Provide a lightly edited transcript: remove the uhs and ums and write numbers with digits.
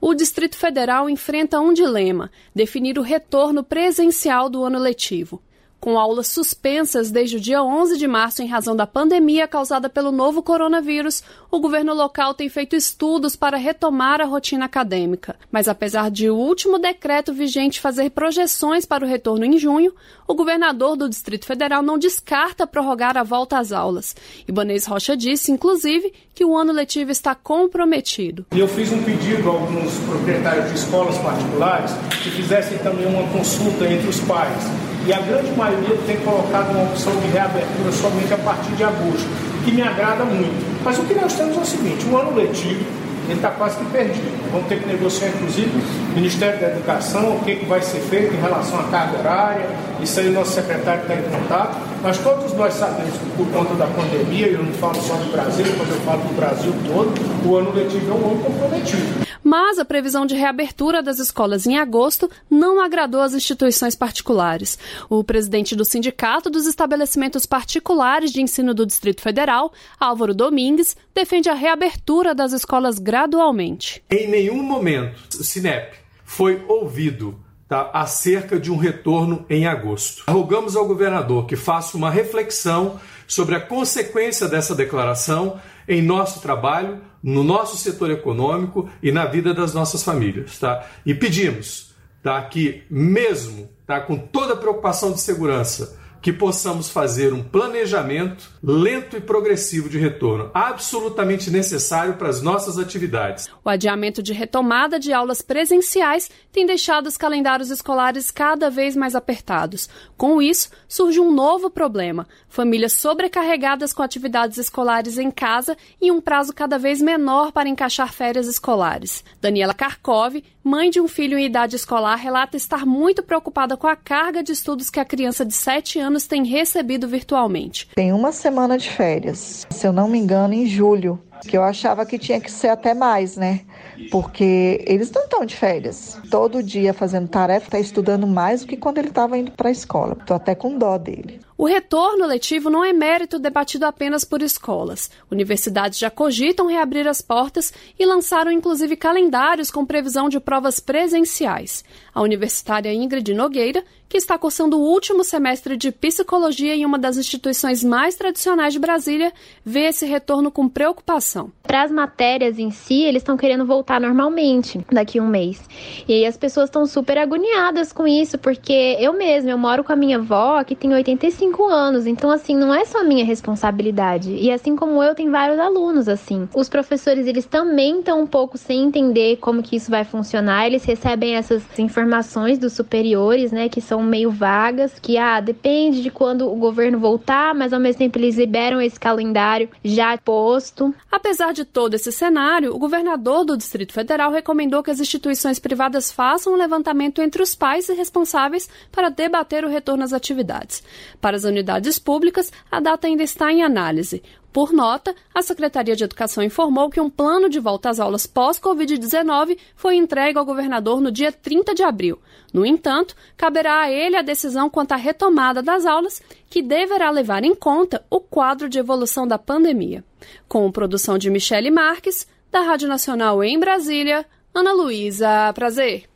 O Distrito Federal enfrenta um dilema: definir o retorno presencial do ano letivo. Com aulas suspensas desde o dia 11 de março em razão da pandemia causada pelo novo coronavírus, o governo local tem feito estudos para retomar a rotina acadêmica. Mas apesar de o último decreto vigente fazer projeções para o retorno em junho, o governador do Distrito Federal não descarta prorrogar a volta às aulas. Ibanez Rocha disse, inclusive, que o ano letivo está comprometido. Eu fiz um pedido a alguns proprietários de escolas particulares que fizessem também uma consulta entre os pais. E a grande maioria tem colocado uma opção de reabertura somente a partir de agosto, que me agrada muito. Mas o que nós temos é o seguinte: o ano letivo ele está quase que perdido. Vamos ter que negociar, inclusive, o Ministério da Educação, o que vai ser feito em relação à carga horária. Isso aí o nosso secretário está em contato. Mas todos nós sabemos que, por conta da pandemia, eu não falo só do Brasil, mas eu falo do Brasil todo, o ano letivo é um ano comprometido. Mas a previsão de reabertura das escolas em agosto não agradou às instituições particulares. O presidente do Sindicato dos Estabelecimentos Particulares de Ensino do Distrito Federal, Álvaro Domingues, defende a reabertura das escolas gradualmente. Em nenhum momento o Sinep foi ouvido acerca de um retorno em agosto. Rogamos ao governador que faça uma reflexão sobre a consequência dessa declaração em nosso trabalho, no nosso setor econômico e na vida das nossas famílias. E pedimos que, mesmo com toda a preocupação de segurança, que possamos fazer um planejamento lento e progressivo de retorno, absolutamente necessário para as nossas atividades. O adiamento de retomada de aulas presenciais tem deixado os calendários escolares cada vez mais apertados. Com isso, surge um novo problema: famílias sobrecarregadas com atividades escolares em casa e um prazo cada vez menor para encaixar férias escolares. Daniela Karkov, mãe de um filho em idade escolar, relata estar muito preocupada com a carga de estudos que a criança de 7 anos tem recebido virtualmente. Tem uma semana de férias, se eu não me engano, em julho, que eu achava que tinha que ser até mais, né? Porque eles não estão de férias. Todo dia fazendo tarefa, está estudando mais do que quando ele estava indo para a escola. Estou até com dó dele. O retorno letivo não é mérito debatido apenas por escolas. Universidades já cogitam reabrir as portas e lançaram inclusive calendários com previsão de provas presenciais. A universitária Ingrid Nogueira, que está cursando o último semestre de psicologia em uma das instituições mais tradicionais de Brasília, vê esse retorno com preocupação. Para as matérias em si, eles estão querendo voltar normalmente daqui a um mês. E aí as pessoas estão super agoniadas com isso, porque eu moro com a minha avó, que tem 85 anos, então assim, não é só minha responsabilidade. E assim como eu, tem vários alunos, assim. Os professores, eles também estão um pouco sem entender como que isso vai funcionar, eles recebem essas informações dos superiores, né, que são meio vagas, que depende de quando o governo voltar, mas ao mesmo tempo eles liberam esse calendário já posto. Apesar de todo esse cenário, o governador do Distrito Federal recomendou que as instituições privadas façam um levantamento entre os pais responsáveis para debater o retorno às atividades. Para as unidades públicas, a data ainda está em análise. Por nota, a Secretaria de Educação informou que um plano de volta às aulas pós-Covid-19 foi entregue ao governador no dia 30 de abril. No entanto, caberá a ele a decisão quanto à retomada das aulas, que deverá levar em conta o quadro de evolução da pandemia. Com produção de Michele Marques, da Rádio Nacional em Brasília, Ana Luísa Prazer.